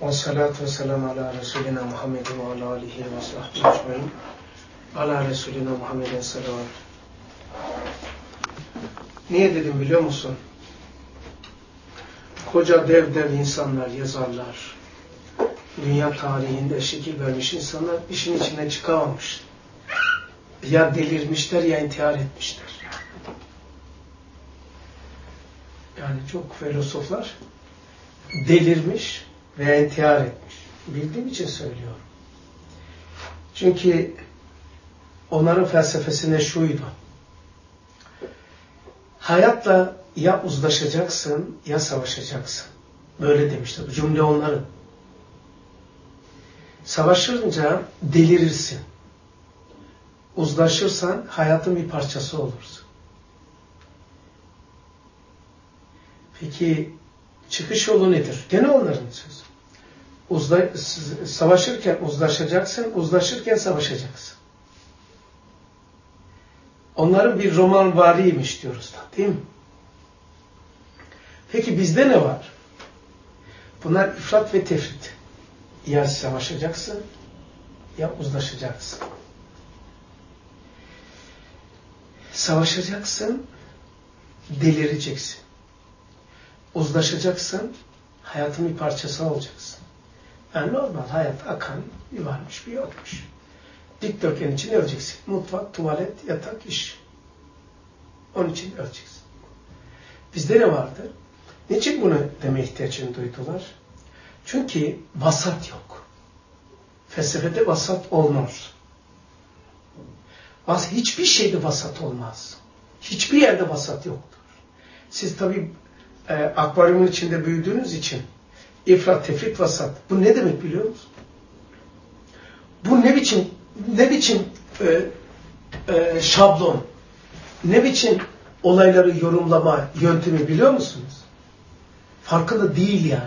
Vessalatu vesselamu ala Resulina Muhammedin ve ala alihi ve sahbihi ecmaîn. Ala Resulina Muhammedin salavat. Niye dedim biliyor musun? Koca dev insanlar, yazarlar, dünya tarihinde şekil vermiş insanlar işin içine çıkamamış. Ya delirmişler ya intihar etmişler. Yani çok filozoflar delirmiş veya intihar etmiş. Bildiğim için söylüyorum. Çünkü onların felsefesinde şuydu. Hayatla ya uzlaşacaksın ya savaşacaksın. Böyle demişler. Bu cümle onların. Savaşınca delirirsin. Uzlaşırsan hayatın bir parçası olursun. Peki çıkış yolu nedir? Gene onların sözü. Savaşırken uzlaşacaksın, uzlaşırken savaşacaksın. Onların bir roman variymiş diyoruz da, değil mi? Peki bizde ne var? Bunlar ifrat ve tefrit. Ya savaşacaksın ya uzlaşacaksın. Savaşacaksın, delireceksin. Uzlaşacaksın, hayatın bir parçası olacaksın. Yani normal hayat akan, bir varmış bir yokmuş. Dikdörtgen için öleceksin. Mutfak, tuvalet, yatak, iş. Onun için öleceksin. Bizde ne vardı? Niçin bunu deme ihtiyacını duydular? Çünkü vasat yok. Felsefede vasat olmaz. Hiçbir şeyde vasat olmaz. Hiçbir yerde vasat yoktur. Siz tabii akvaryumun içinde büyüdüğünüz için ifrat, tefrit, vasat. Bu ne demek biliyor musun? Bu ne biçim şablon, ne biçim olayları yorumlama yöntemi biliyor musunuz? Farkında değil yani.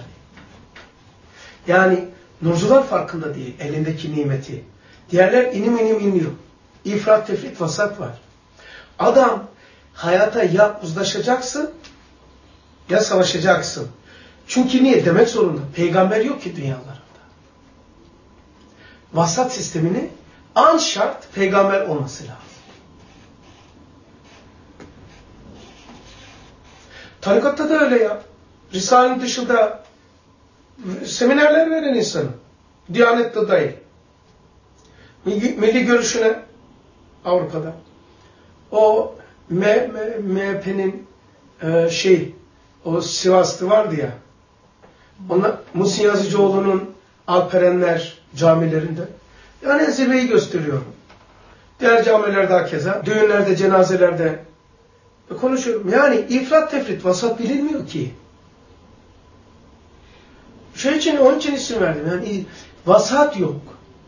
Yani nurcular farkında değil elindeki nimeti. Diğerler inim iniyor. İfrat, tefrit, vasat var. Adam hayata ya uzlaşacaksın ya savaşacaksın. Çünkü niye? Demek zorunda. Peygamber yok ki dünyalarında. Vasat sistemini an şart peygamber olması lazım. Tarikatta da öyle ya. Risale'nin dışında seminerler veren insanı. Diyanette dahil. Milli görüşüne Avrupa'da. O MHP'nin o Sivas'ta vardı ya. Ona Muhsin Yazıcıoğlu'nun Alperenler camilerinde. Yani zirveyi gösteriyorum. Diğer camilerde hakeza. Düğünlerde, cenazelerde konuşuyorum. Yani ifrat, tefrit, vasat bilinmiyor ki. Onun için isim verdim. Yani vasat yok.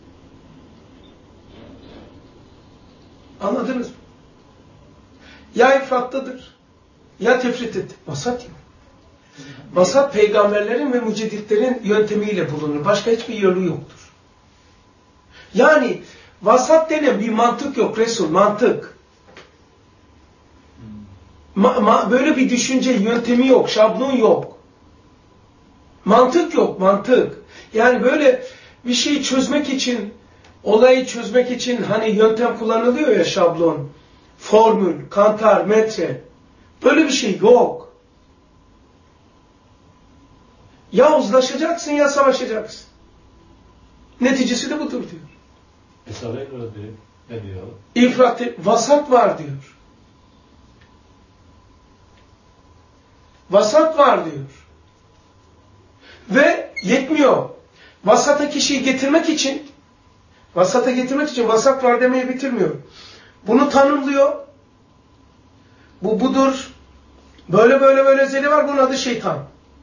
Anladınız mı? Ya ifrattadır, ya tefrittedir. Vasat yok. Vasat peygamberlerin ve mücedditlerin yöntemiyle bulunur. Başka hiçbir yolu yoktur. Yani vasat denen bir mantık yok Resul, mantık. Böyle bir düşünce yöntemi yok, şablon yok. Mantık yok, mantık. Yani böyle bir şeyi çözmek için, olayı çözmek için hani yöntem kullanılıyor ya şablon, formül, kantar, metre. Böyle bir şey yok. Ya uzlaşacaksın ya savaşacaksın. Neticesi de budur diyor. Hesabına göre ne diyor? İfrat, vasat var diyor. Vasat var diyor. Ve yetmiyor. Vasata kişiyi getirmek için vasat var demeyi bitirmiyor. Bunu tanımlıyor. Bu budur. Böyle özelliği var. Bunun adı şeytan.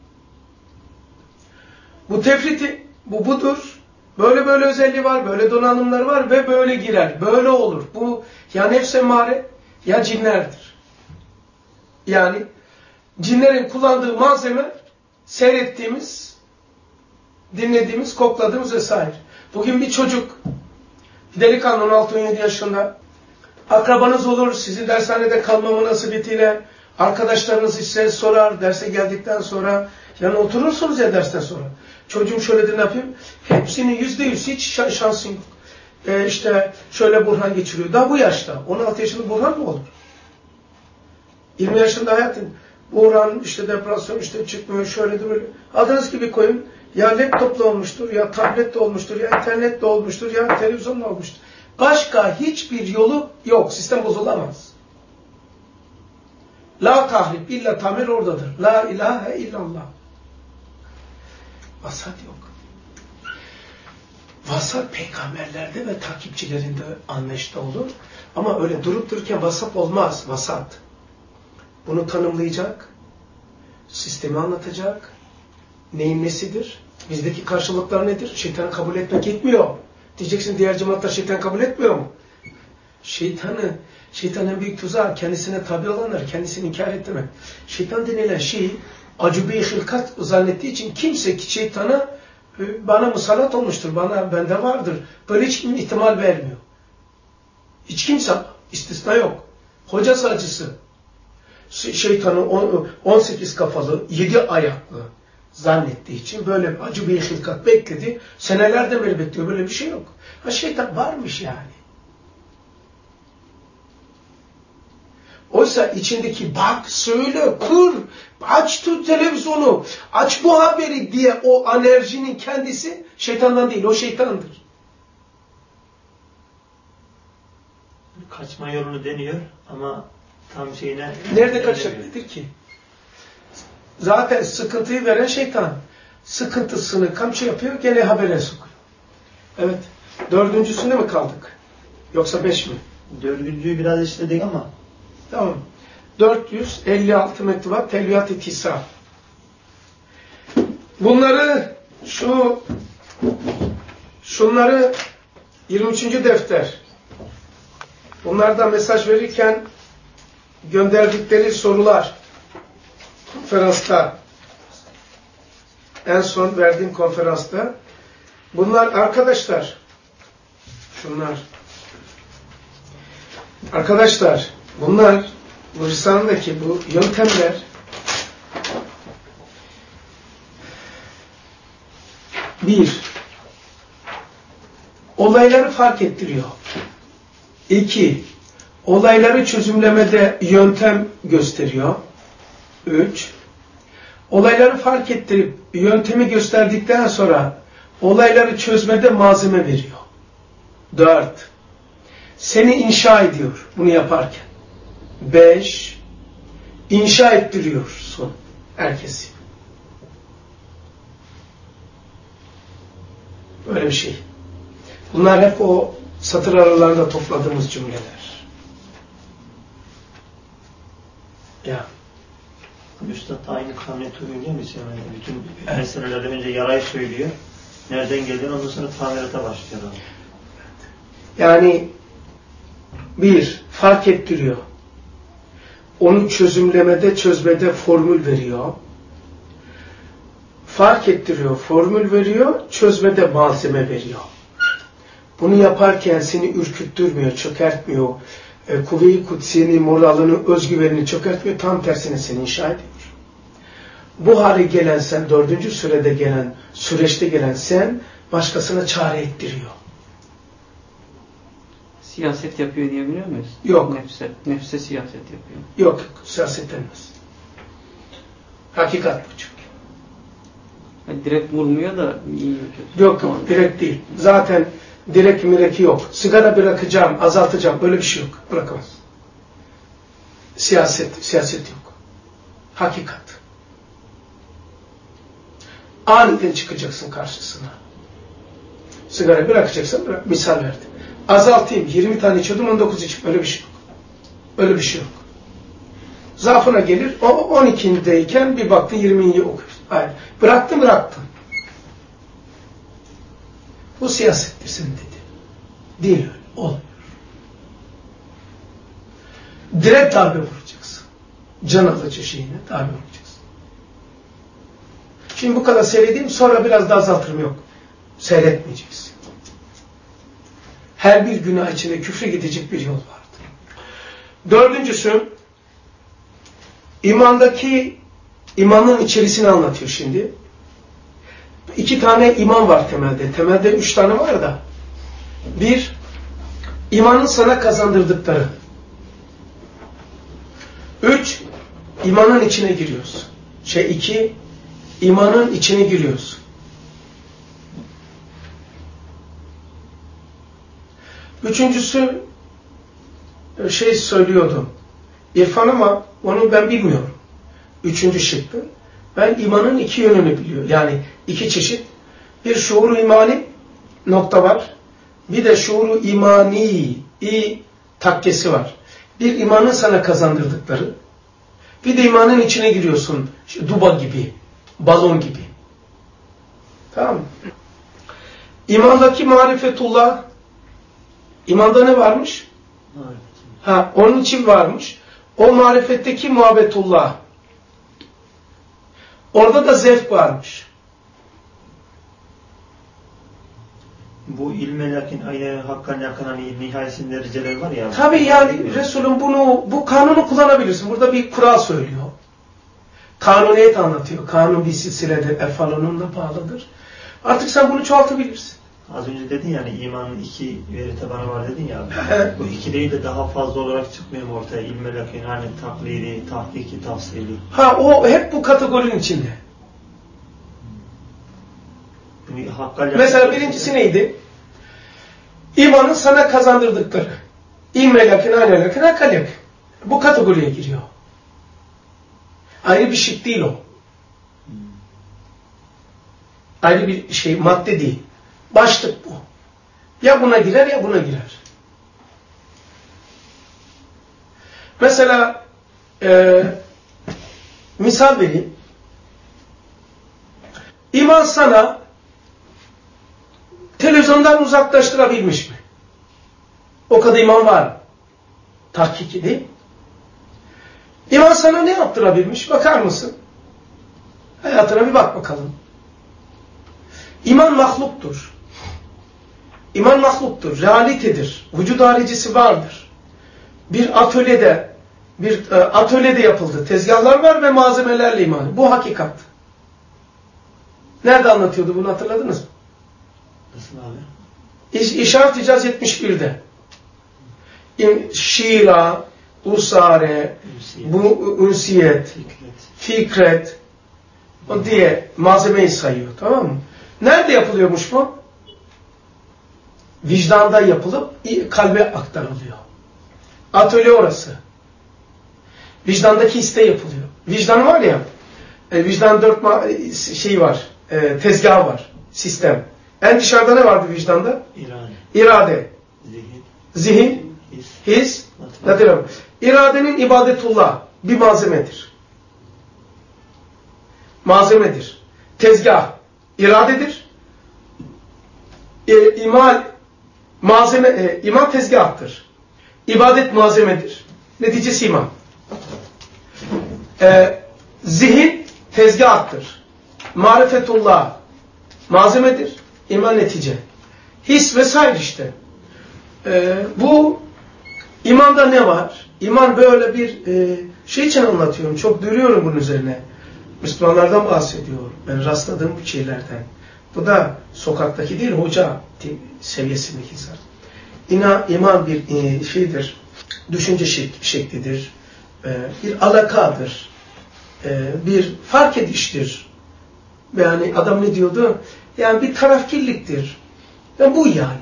Bu tefriti, bu budur. Böyle özelliği var. Böyle donanımları var ve böyle girer. Böyle olur. Bu ya nefs emmare ya cinlerdir. Yani cinlerin kullandığı malzeme seyrettiğimiz, dinlediğimiz, kokladığımız vesaire. Bugün bir çocuk, delikanlı 16-17 yaşında, akrabanız olur, sizin dershanede kalma münasebetiyle arkadaşlarınız size sorar, derse geldikten sonra Yani oturursunuz ya dersten sonra. Çocuğum şöyle de ne yapayım? Hepsinin %100 hiç şansın yok. İşte şöyle Burhan geçiriyor. Daha bu yaşta. 16 yaşında Burhan mı olur? 20 yaşında hayatın. Burhan işte depresyon işte çıkmıyor şöyle de böyle. Adınız gibi koyun. Ya laptopla olmuştur, ya tabletle olmuştur, ya internetle olmuştur, ya televizyonla olmuştur. Başka hiçbir yolu yok. Sistem bozulamaz. La tahrip illa tamir oradadır. La ilahe illallah. Vasat yok. Vasat peygamberlerde ve takipçilerinde anlayışta olur. Ama öyle durup dururken vasat olmaz. Vasat. Bunu tanımlayacak, sistemi anlatacak, neyin nesidir, bizdeki karşılıklar nedir? Şeytanı kabul etmek yetmiyor. Diyeceksin diğer cemaatler şeytan kabul etmiyor mu? Şeytanın büyük tuzağı kendisine tabi olanları kendisini inkar ettirmek. Şeytan denilen şeyi acube-i hılkat zannettiği için kimse ki şeytana bana musallat olmuştur, bende vardır. Böyle hiç ihtimal vermiyor. Hiç kimse istisna yok. Hoca sacısı şeytanı 18 kafalı, 7 ayaklı zannettiği için böyle acı bir hılkat bekledi. Senelerden beri bekliyor. Böyle bir şey yok. Ha şeytan varmış yani. Oysa içindeki bak, söyle, kur, aç tut televizyonu, aç bu haberi diye o enerjinin kendisi şeytandan değil, o şeytandır. Kaçma yolunu deniyor ama tam şeyine... Nerede kaçacak ki? Zaten sıkıntıyı veren şeytan. Sıkıntısını kamçı yapıyor, gene habere sokuyor. Evet. 4.'sünde mi kaldık? Yoksa 5 mi? 4.'ü biraz işledik ama. Tamam. 456 mektubat, telviyat-ı tisa. Şunları 23. defter. Bunlardan mesaj verirken gönderdikleri sorular konferansta, en son verdiğim konferansta, bunlar arkadaşlar, bunlar bu Risale'deki bu yöntemler bir, olayları fark ettiriyor. 2, olayları çözümlemede yöntem gösteriyor. 3, olayları fark ettirip yöntemi gösterdikten sonra olayları çözmede malzeme veriyor. 4, seni inşa ediyor bunu yaparken. 5, inşa ettiriyorsun herkesi. Böyle bir şey. Bunlar hep o satır aralarında topladığımız cümleler. Ya. Üstad aynı kamyoneti uyuyor mu? Yani bütün meselelerden önce yarayı söylüyor. Nereden geldiğini ondan sonra tamirata başlıyor. Yani bir, fark ettiriyor. Onu çözmede formül veriyor. Fark ettiriyor, formül veriyor, çözmede malzeme veriyor. Bunu yaparken seni ürküttürmüyor, çökertmiyor. Kuvve-i kutsiyeni, moralini, özgüvenini çökertmiyor. Tam tersine seni inşa ediyor. Bu hale gelen sen, 4. sürede gelen, süreçte gelen sen, başkasına çare ettiriyor. Siyaset yapıyor diyebiliyor muyuz? Yok. Nefse siyaset yapıyor. Yok, siyaset denmez. Hakikat bu çünkü. Yani direkt vurmuyor da iyi kötü. Yok, direkt değil. Zaten direkt mireki yok. Sigara bırakacağım, azaltacağım. Böyle bir şey yok. Bırakamaz. Siyaset yok. Hakikat. Aniden çıkacaksın karşısına. Sigara bırakacaksın, bırak. Misal verdim. Azaltayım, 20 tane içiyordum, 19 içim. Öyle bir şey yok. Öyle bir şey yok. Zaafına gelir, o 12'deyken bir baktın 20'yi okuyorsun. Hayır. Bıraktın. Bu siyasettir senin dedi. Değil öyle. Olmuyor. Direkt darbe vuracaksın. Can alıcı şeyine darbe vuracaksın. Şimdi bu kadar seyredeyim, sonra biraz daha azaltırım yok. Seyretmeyeceksin. Her bir günah içinde küfre gidecek bir yol vardır. 4.'sü, imandaki İmanın içerisini anlatıyor şimdi. 2 tane iman var temelde. Temelde 3 tane var da. 1, imanın sana kazandırdıkları. 3, imanın içine giriyoruz. 2, imanın içine giriyoruz. Üçüncüsü söylüyordu. İrfan ama onu ben bilmiyorum. 3. şıkkı. Ben imanın 2 yönünü biliyorum. Yani 2 çeşit. Bir şuuru imani nokta var. Bir de şuuru imani takkesi var. Bir imanın sana kazandırdıkları. Bir de imanın içine giriyorsun. Duba gibi. Balon gibi. Tamam mı? İmandaki marifetullah. İmanda ne varmış? Onun için varmış. O marifetteki muhabbetullah. Orada da zevk varmış. Bu ilme lakin aynı hakkan yakın nihayesinde dereceler var ya. Tabii yani Resulüm bu kanunu kullanabilirsin. Burada bir kural söylüyor. Kanuniyet anlatıyor. Kanun bir silsiledir. Efalonunla bağlıdır. Artık sen bunu çoğaltabilirsin. Az önce dedin yani imanın 2 veri tabanı var dedin ya. Bu 2 değil de daha fazla olarak çıkmıyor mu ortaya? İlme lakin hani taklidi, tahkiki, tafsili. O hep bu kategorinin içinde. Mesela birincisi neydi? İmanın sana kazandırdıkları. İlme lakin, ayne lakin, akal lakin. Bu kategoriye giriyor. Ayrı bir şık değil o. Ayrı bir madde değil. Başlık bu. Ya buna girer ya buna girer. Mesela misal vereyim. İman sana televizyondan uzaklaştırabilmiş mi? O kadar iman var mı? Tahkiki değil. İman sana ne yaptırabilmiş? Bakar mısın? Hayatına bir bak bakalım. İman mahluktur. İman mahluktur. Realitedir. Vücud haricisi vardır. Bir atölyede yapıldı. Tezgahlar var ve malzemelerle iman. Bu hakikat. Nerede anlatıyordu bunu, hatırladınız mı? Nasıl abi? İşaret İcaz 71'de. Şira, Usare, Ünsiyet, Fikret diye malzemeyi sayıyor. Tamam mı? Nerede yapılıyormuş bu? Vicdanda yapılıp kalbe aktarılıyor. Atölye orası. Vicdandaki iste yapılıyor. Vicdan var ya, vicdan 4 var, tezgahı var, sistem. En dışarıda ne vardı vicdanda? İrade. Zihin. His. İradenin ibadetullah bir malzemedir. Malzemedir. Tezgah iradedir. İman tezgahtır. İbadet malzemedir. Neticesi iman. Zihin tezgahtır. Marifetullah malzemedir. İman netice. His vesaire işte. Bu imanda ne var? İman böyle bir şey için anlatıyorum. Çok duruyorum bunun üzerine. Müslümanlardan bahsediyorum. Ben rastladığım bu şeylerden. Bu da sokaktaki değil, hoca seviyesindeki insan. İman bir şeydir. Düşünce şeklidir. Bir alakadır. Bir fark ediştir. Yani adam ne diyordu? Yani bir tarafkirliktir. Yani bu yani.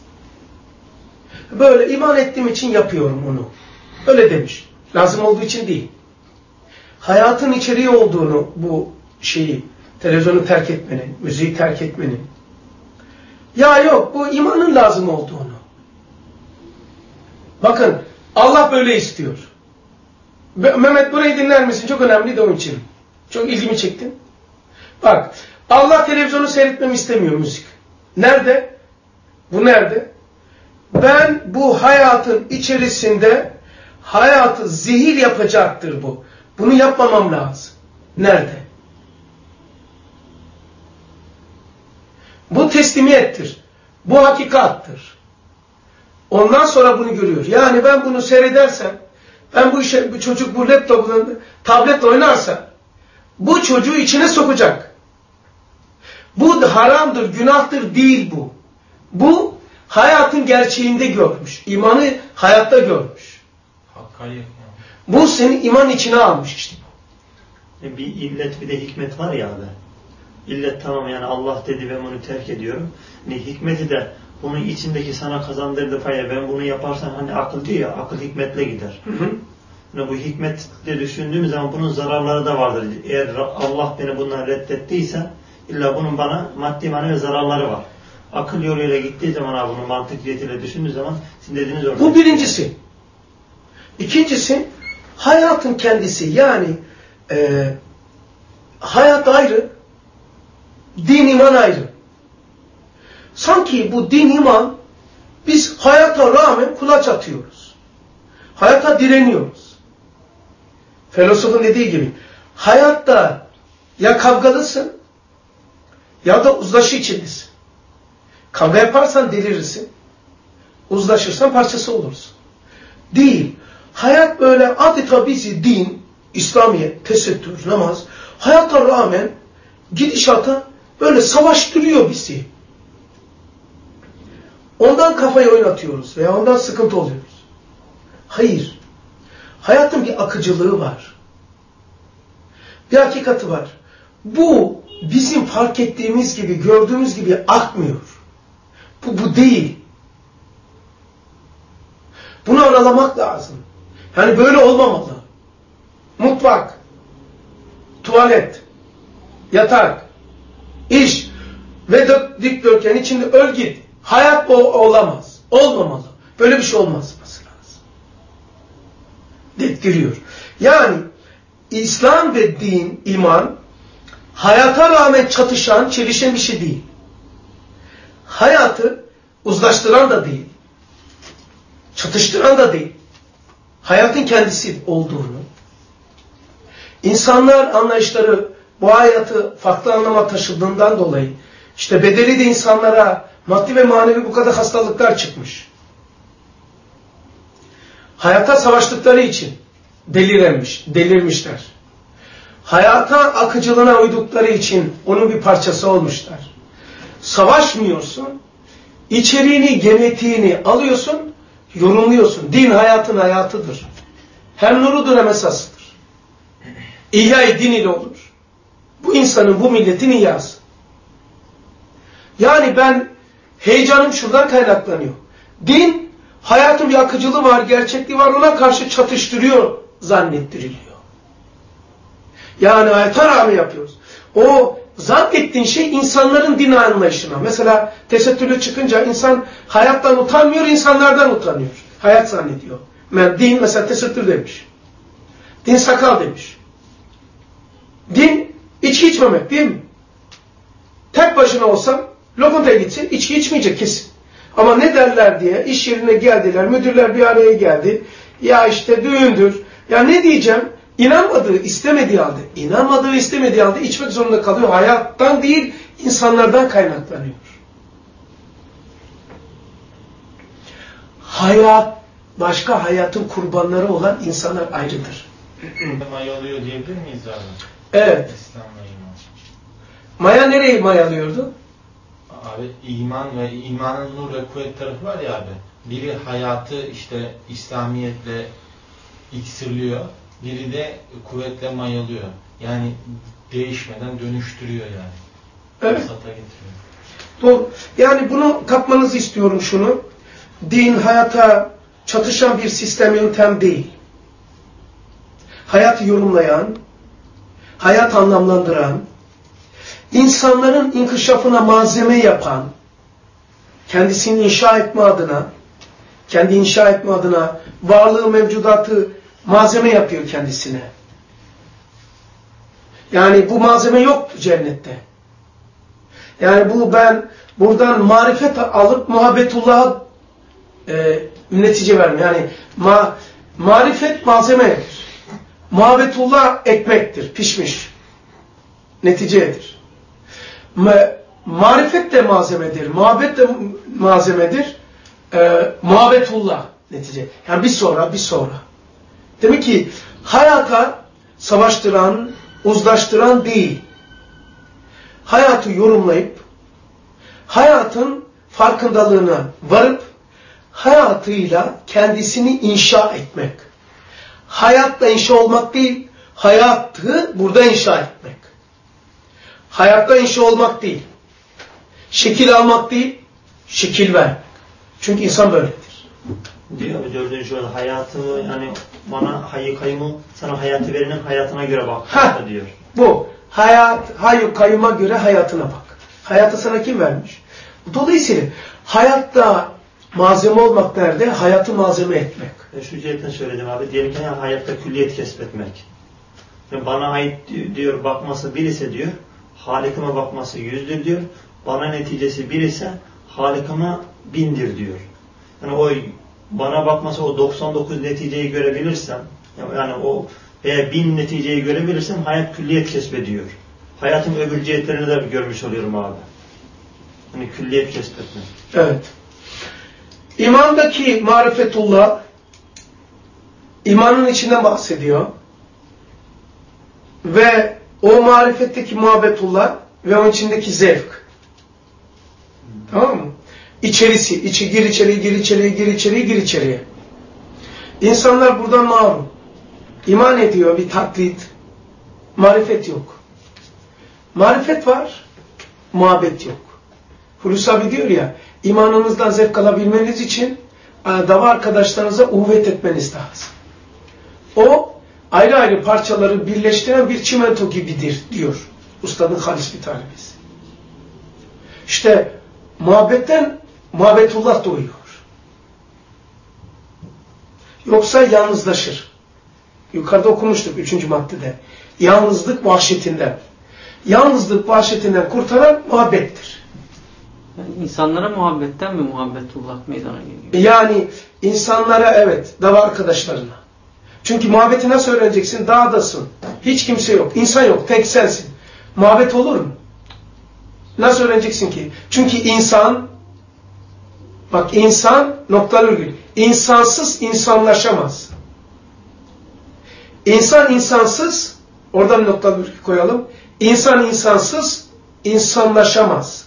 Böyle iman ettiğim için yapıyorum onu. Öyle demiş. Lazım olduğu için değil. Hayatın içeriği olduğunu, bu televizyonu terk etmenin, müziği terk etmenin. Ya yok, bu imanın lazım olduğunu. Bakın, Allah böyle istiyor. Mehmet, burayı dinler misin? Çok önemli de onun için. Çok ilgimi çektin. Bak, Allah televizyonu seyretmemi istemiyor, müzik. Nerede? Bu nerede? Ben bu hayatın içerisinde hayatı zehir yapacaktır bu. Bunu yapmamam lazım. Nerede? Bu teslimiyettir. Bu hakikattır. Ondan sonra bunu görüyor. Yani ben bunu seyredersem, ben bu çocuk bu laptopla, tabletle oynarsa, bu çocuğu içine sokacak. Bu haramdır, günahtır değil bu. Bu hayatın gerçeğinde görmüş. İmanı hayatta görmüş. Bu senin iman içine almış işte. Bir illet bir de hikmet var ya abi. İllet tamam yani Allah dedi ben bunu terk ediyorum. Hikmeti de bunun içindeki sana kazandırdığı paya ben bunu yaparsam hani akıl diyor ya akıl hikmetle gider. Bu hikmetle düşündüğüm zaman bunun zararları da vardır. Eğer Allah beni bundan reddettiyse illa bunun bana maddi manevi zararları var. Akıl yoluyla gittiği zaman abi bunun mantık cihetiyle düşündüğü zaman sizin dediğiniz orada. Bu birincisi. İkincisi hayatın kendisi yani hayat ayrı, din iman ayrı. Sanki bu din iman biz hayata rağmen kulaç atıyoruz. Hayata direniyoruz. Filozofun dediği gibi hayatta ya kavgalısın ya da uzlaşı içindesin. Kavga yaparsan delirirsin. Uzlaşırsan parçası olursun. Değil. Hayat böyle adeta bizi din, İslamiyet, tesettür, namaz hayata rağmen gidişata böyle savaştırıyor bizi. Ondan kafayı oynatıyoruz veya ondan sıkıntı oluyoruz. Hayır. Hayatın bir akıcılığı var. Bir hakikati var. Bu bizim fark ettiğimiz gibi, gördüğümüz gibi akmıyor. Bu değil. Bunu anlamak lazım. Yani böyle olmamalı. Mutfak, tuvalet, yatak, iş ve dikdörtgen içinde öl git. Hayat olamaz. Olmamalı. Böyle bir şey olmaz. Dettiriyor. Yani İslam ve din, iman hayata rağmen çatışan, çelişen bir şey değil. Hayatı uzlaştıran da değil. Çatıştıran da değil. Hayatın kendisi olduğunu, insanlar anlayışları bu hayatı farklı anlama taşıdığından dolayı işte bedeli de insanlara maddi ve manevi bu kadar hastalıklar çıkmış. Hayata savaştıkları için delirmişler. Hayata akıcılığına uydukları için onun bir parçası olmuşlar. Savaşmıyorsun, içeriğini, genetiğini alıyorsun, yorumluyorsun. Din hayatın hayatıdır. Hem nurudur hem esasıdır. İhya-i din ile olur. Bu insanın, bu milletin ihyası. Yani ben heyecanım şuradan kaynaklanıyor. Din, hayatın bir akıcılığı var, gerçekliği var, ona karşı çatıştırıyor, zannettiriliyor. Yani hayata rağmen yapıyoruz. O zannettiğin şey insanların din anlayışına. Mesela tesettürlü çıkınca insan hayattan utanmıyor, insanlardan utanıyor. Hayat zannediyor. Din mesela tesettür demiş. Din sakal demiş. Din içki içmemek değil mi? Tek başına olsam lokantaya gitsin içki içmeyecek kesin. Ama ne derler diye iş yerine geldiler, müdürler bir araya geldi. Ya işte düğündür. Ya ne diyeceğim? İnanmadığı, istemediği halde içmek zorunda kalıyor. Hayattan değil, insanlardan kaynaklanıyor. Hayat, başka hayatın kurbanları olan insanlar ayrıdır. Mayalıyor diyebilir miyiz abi? Evet. İslam'la iman. Maya nereyi mayalıyordu? Abi iman ve imanın nur ve kuvvet tarafı var ya abi. Biri hayatı işte İslamiyetle iksirliyor. Biri de kuvvetle mayalıyor. Yani değişmeden dönüştürüyor yani. Evet. Fırsata getiriyor. Doğru. Yani bunu kapmanızı istiyorum şunu. Din hayata çatışan bir sistem, yöntem değil. Hayatı yorumlayan, hayat anlamlandıran, insanların inkişafına malzeme yapan, kendisini inşa etme adına, kendi inşa etme adına varlığı, mevcudatı malzeme yapıyor kendisine. Yani bu malzeme yoktu cennette. Yani bu ben buradan marifet alıp muhabbetullah'a netice vermiyor. Yani marifet malzemedir. Muhabbetullah ekmektir, pişmiş. Neticedir. Marifet de malzemedir, muhabbet de malzemedir. Muhabbetullah netice. Yani bir sonra. Demek ki hayata savaştıran, uzlaştıran değil. Hayatı yorumlayıp, hayatın farkındalığına varıp, hayatıyla kendisini inşa etmek. Hayatla inşa olmak değil, hayatı burada inşa etmek. Hayatta inşa olmak değil, şekil almak değil, şekil vermek. Çünkü insan böyledir. Diyor 4. şöyle hayatımı yani bana hayy kayyumu sana hayatı verenin hayatına göre bak diyor. Bu hayy kayyuma göre hayatına bak. Hayatı sana kim vermiş? Dolayısıyla hayatta malzeme olmak nerede? Hayatı malzeme etmek. Şu cihetten söyledim abi. Diyelim ki hayatta külliyet kesbetmek. Yani bana ait diyor bakması bir ise diyor, Halikime bakması 100'dür diyor. Bana neticesi bir ise Halikime 1000'dir diyor. Yani o bana bakması o 99 neticeyi görebilirsem, yani o veya 1000 neticeyi görebilirsem hayat külliyet kesbediyor. Hayatın öbür cihetlerini de görmüş oluyorum abi. Hani külliyet kesbetmek. Evet. İmandaki marifetullah, imanın içinden bahsediyor. Ve o marifetteki muhabbetullah ve onun içindeki zevk. Tamam mı? İçerisi, gir içeriye, gir içeriye, gir içeriye, gir içeriye. İnsanlar buradan mahrum. İman ediyor, bir taklit. Marifet yok. Marifet var, muhabbet yok. Hulusi abi diyor ya, imanınızdan zevk alabilmeniz için dava arkadaşlarınıza uhvet etmeniz lazım. O ayrı ayrı parçaları birleştiren bir çimento gibidir diyor Ustadın halis bir talebesi. İşte muhabbetten muhabbetullah doğuyor. Yoksa yalnızlaşır. Yukarıda okumuştuk 3. maddede. Yalnızlık vahşetinden. Yalnızlık vahşetinden kurtaran muhabbettir. Yani insanlara muhabbetten mi muhabbetullah meydana geliyor? Yani insanlara evet, dava arkadaşlarına. Çünkü muhabbeti nasıl öğreneceksin? Dağdasın. Hiç kimse yok. İnsan yok. Tek sensin. Muhabbet olur mu? Nasıl öğreneceksin ki? Çünkü insan, bak insan noktalı virgül. İnsansız insanlaşamaz. İnsan insansız, oradan noktalı virgül koyalım. İnsan insansız insanlaşamaz.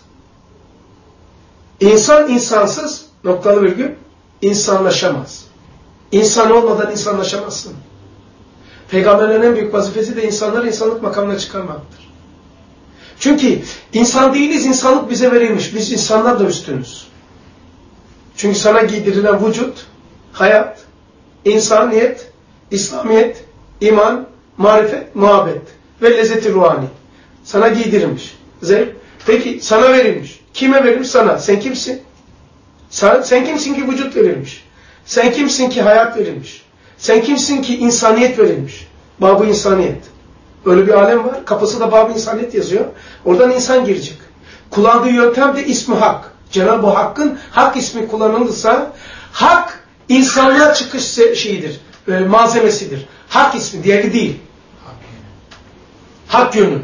İnsan insansız noktalı virgül insanlaşamaz. İnsan olmadan insanlaşamazsın. Peygamberlerin en büyük vazifesi de insanları insanlık makamına çıkarmaktır. Çünkü insan değiliz, insanlık bize verilmiş. Biz insanlar da üstünüz. Çünkü sana giydirilen vücut, hayat, insaniyet, İslamiyet, iman, marifet, muhabbet ve lezzeti ruhani. Sana giydirilmiş. Zevk. Peki sana verilmiş. Kime verilmiş? Sana. Sen kimsin? Sen kimsin ki vücut verilmiş? Sen kimsin ki hayat verilmiş? Sen kimsin ki insaniyet verilmiş? Bab-ı insaniyet. Öyle bir alem var. Kapısı da Bab-ı insaniyet yazıyor. Oradan insan girecek. Kullandığı yöntem de ismi hak. Cenab-ı Hakk'ın hak ismi kullanılırsa hak insanlığa çıkış şeyidir. Malzemesidir. Hak ismi. Diğeri değil. Hak yönü.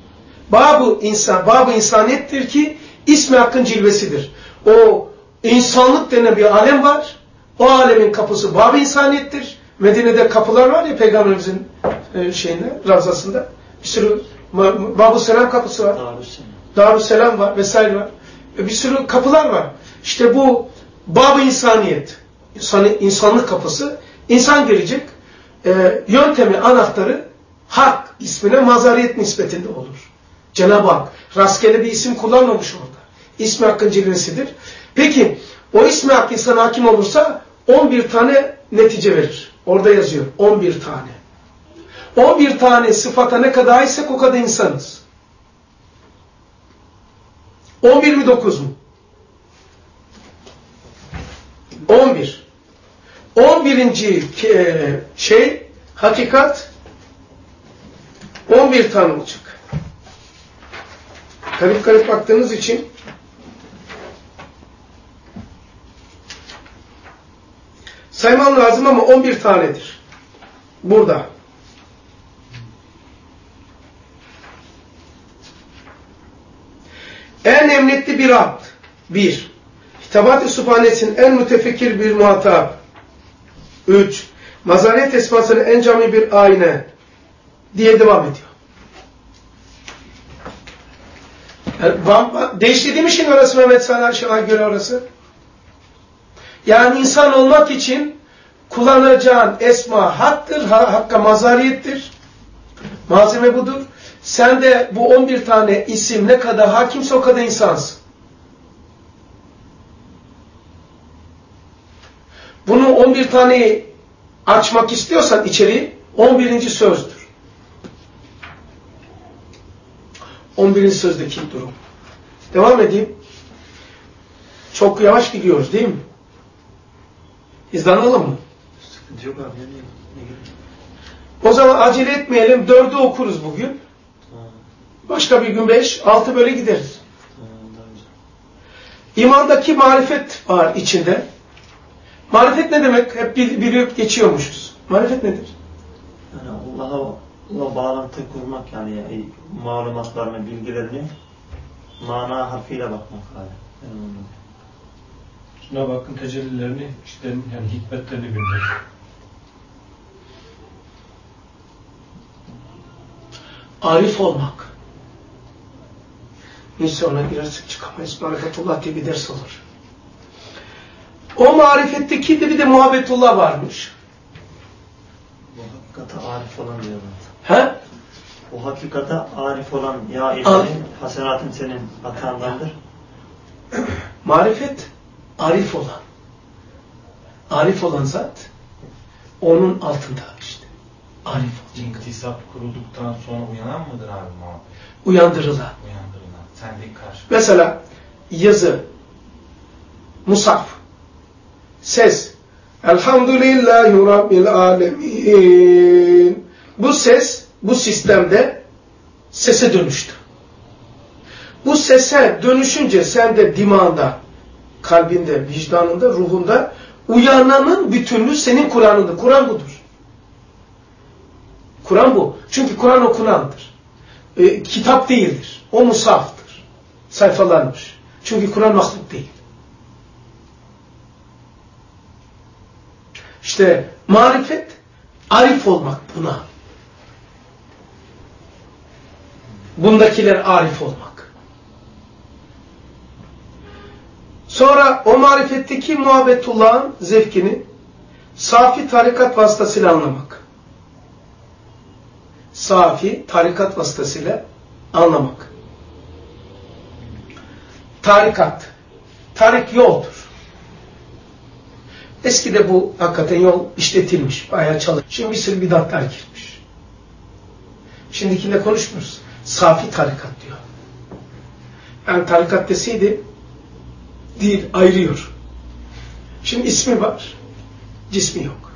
Bab-ı insaniyettir ki ismi hakkın cilvesidir. O insanlık denen bir alem var. O alemin kapısı Bab-ı insaniyettir. Medine'de kapılar var ya Peygamberimizin Ravzasında. Bir sürü Bab-ı Selam kapısı var. Darüsselam var vesaire var. Bir sürü kapılar var. İşte bu Bab-ı insaniyet. İnsanlık kapısı. İnsan gelecek. Yöntemi, anahtarı hak ismine mazariyet nispetinde olur. Cenab-ı Hak rastgele bir isim kullanmamış orada. İsmi hakkın cilvesidir. Peki o ismi hak insana hakim olursa 11 tane netice verir. Orada yazıyor 11 tane. 11 tane sıfata ne kadar aitsek o kadar insanız. 11 mi 9 mu? 11. 11. Hakikat 11 tane olacak. Garip garip baktığınız için sayman lazım ama 11 tanedir. Burada. En emniyetli bir abd. 1. Hitabat-ı Sübhanesinin en mütefekkir bir muhatap. 3. Mazariyet esmasının en cami bir ayna diye devam ediyor. Yani, değişti değil mi şimdi orası Mehmet sana göre orası? Yani insan olmak için kullanacağın esma haktır, hakka mazariyettir. Malzeme budur. Sen de bu 11 tane isim ne kadar hakimse o kadar insansın. Bunu 11 taneyi açmak istiyorsan içeriği 11. sözdür. 11. sözdeki durum. Devam edeyim. Çok yavaş gidiyoruz değil mi? İzlanalım mı? Sıkıntı yok abi. O zaman acele etmeyelim. 4'ü okuruz bugün. Başka bir gün 5, 6 böyle gideriz. İmandaki marifet var içinde. Marifet ne demek? Hep bilip geçiyormuşuz. Marifet nedir? Yani Allah'a bağlantı kurmak, yani malumatlarını, bilgilerini mana harfiyle bakmak abi. Cenab-ı Hakk'ın tecellilerini, işte yani hikmetlerini bilmek. Arif olmak. Neyse ona girersek çıkamayız. Marifetullah diye bir ders olur. O marifetteki de bir de muhabbetullah varmış. Bu hakikate arif olan diyor He? Bu hakikate arif olan ya ilmin, hasenatın senin hatandandır. Marifet, arif olan. Arif olan zat, onun altında işte. Arif olacak. İntisap kurulduktan sonra uyanan mıdır abi muhabbet? Uyandırılan. Uyandırılan. Sendeki karşı. Mesela yazı, musaf, ses. Elhamdülillahi Rabbil alemin. Bu ses, bu sistemde sese dönüştü. Bu sese dönüşünce sende dimağında, kalbinde, vicdanında, ruhunda uyananın bütünlüğü senin Kur'an'ındır. Kur'an budur. Kur'an bu. Çünkü Kur'an okunandır. Kitap değildir. O musaftır. Sayfalanmış. Çünkü Kur'an mahluk değil. İşte marifet, arif olmak buna. Bundakiler arif olmak. Sonra o marifetteki muhabbetullah'ın zevkini safi tarikat vasıtasıyla anlamak. Safi tarikat vasıtasıyla anlamak. Tarikat. Tarik yoldur. Eskide bu hakikaten yol işletilmiş. Bayağı çalışmış. Şimdi bir sürü bidatlar girmiş. Şimdikinde konuşmuyoruz. Safi tarikat diyor. Yani tarikat deseydi değil, ayırıyor. Şimdi ismi var. Cismi yok.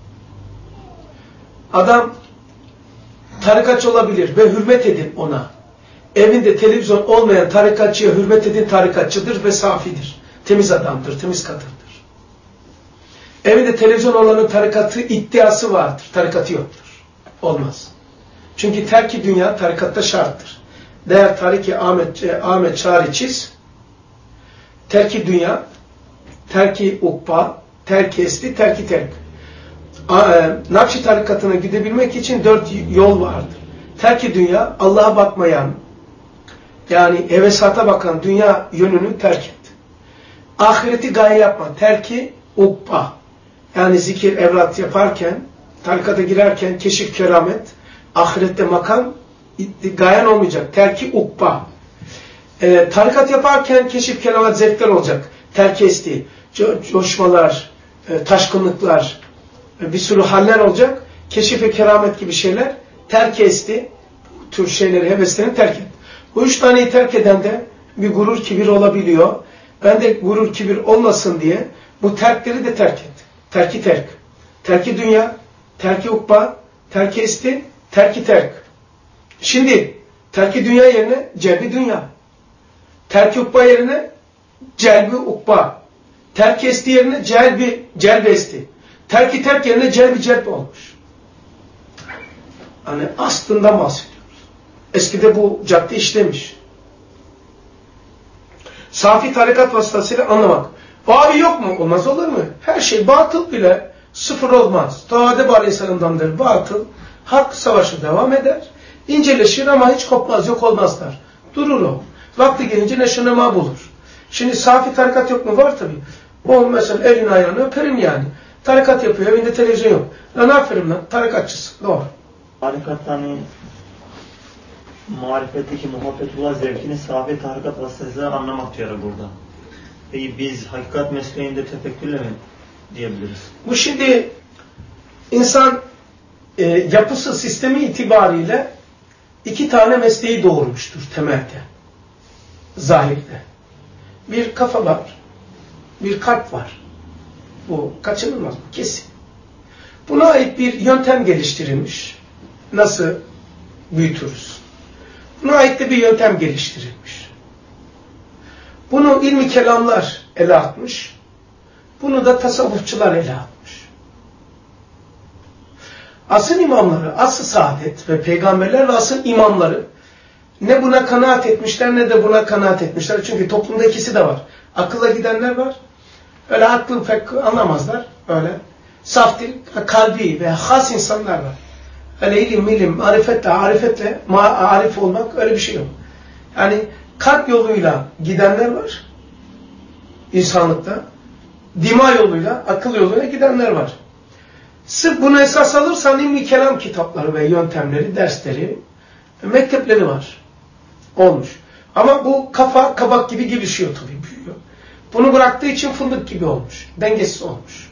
Adam tarikatçı olabilir ve hürmet edin ona. Evinde televizyon olmayan tarikatçıya hürmet edin, tarikatçıdır ve safidir. Temiz adamdır, temiz kadındır. Evinde televizyon olanın tarikatı iddiası vardır, tarikatı yoktur. Olmaz. Çünkü terki dünya tarikatta şarttır. Değer tariki Ahmet Çağrı çiz. Terki dünya, terki ukba, terki esli, terki terk. Nakşi tarikatına gidebilmek için 4 yol vardır. Terki dünya, Allah'a bakmayan, yani hevesata bakan dünya yönünü terk et. Ahireti gaye yapma. Terki ukba. Yani zikir, evrat yaparken, tarikata girerken keşif, keramet, ahirette makam gayen olmayacak. Terki ukba. Tarikat yaparken keşif, keramet, zevkler olacak. Terki esti, coşmalar, taşkınlıklar, bir sürü haller olacak. Keşif ve keramet gibi şeyler terk esti. Bu tür şeyleri, heveslerini terk et. Bu 3 taneyi terk eden de bir gurur, kibir olabiliyor. Ben de gurur, kibir olmasın diye bu terkleri de terk et. Terki terk. Terki dünya, terki ukba, terki esti, terki terk. Şimdi terki dünya yerine celbi dünya. Terki ukba yerine celbi ukba. Terki esti yerine celbi esti. Terki terk yerine celbi celb olmuş. Hani aslında bahsediyoruz. Eskide bu cadde işlemiş. Safi tarikat vasıtasıyla anlamak. Abi yok mu? Olmaz olur mu? Her şey batıl bile sıfır olmaz. Adem Aleyhisselam'dandır batıl. Hak savaşı devam eder. İnceleşir ama hiç kopmaz, yok olmazlar. Durur o. Vakti gelince neşe nema bulur. Şimdi safi tarikat yok mu? Var tabii. O mesela elini ayağını öperim yani. Tarikat yapıyor, evinde televizyon yok. Lan aferin lan, tarikatçısın. Doğru. Tarikat hani marifetteki muhabbetullah zevkini sahabe tarikat vasıtasıyla anlamak diyor burada. Peki biz hakikat mesleğinde tefekkürle mi diyebiliriz? Bu şimdi insan yapısı, sistemi itibariyle iki tane mesleği doğurmuştur temelde. Zahirde. Bir kafa var, bir kalp var. Bu kaçınılmaz, bu kesin. Buna ait bir yöntem geliştirilmiş. Nasıl büyütürüz? Buna ait de bir yöntem geliştirilmiş. Bunu ilmi kelamlar ele atmış. Bunu da tasavvufçular ele atmış. Asıl imamları, asıl saadet ve peygamberler ve asıl imamları ne buna kanaat etmişler ne de buna kanaat etmişler. Çünkü toplumda ikisi de var. Akılla gidenler var. Öyle aklı pek anlamazlar. Öyle saf dil, kalbi ve has insanlar var. Öyle ilim, marifetle, arif olmak öyle bir şey yok. Yani kalp yoluyla gidenler var. İnsanlıkta. Dima yoluyla, akıl yoluyla gidenler var. Sırf bunu esas alırsan ilmi kelam kitapları ve yöntemleri, dersleri, mektepleri var. Olmuş. Ama bu kafa kabak gibi gelişiyor tabii, büyüyor. Bunu bıraktığı için fındık gibi olmuş. Dengesiz olmuş.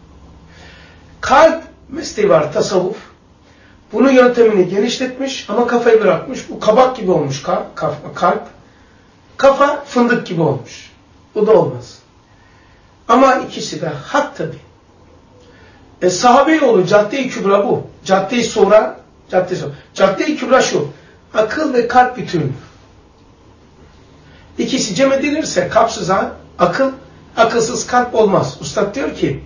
Kalp mesleği var, tasavvuf. Bunun yöntemini genişletmiş ama kafayı bırakmış. Bu kabak gibi olmuş kalp. Kafa fındık gibi olmuş. Bu da olmaz. Ama ikisi de hak tabii. Sahabe yolu, cadde-i kübra bu. Cadde-i sonra, cadde-i kübra şu. Akıl ve kalp bütünü. İkisi cem edilirse kalpsız akıl, akılsız kalp olmaz. Üstad diyor ki,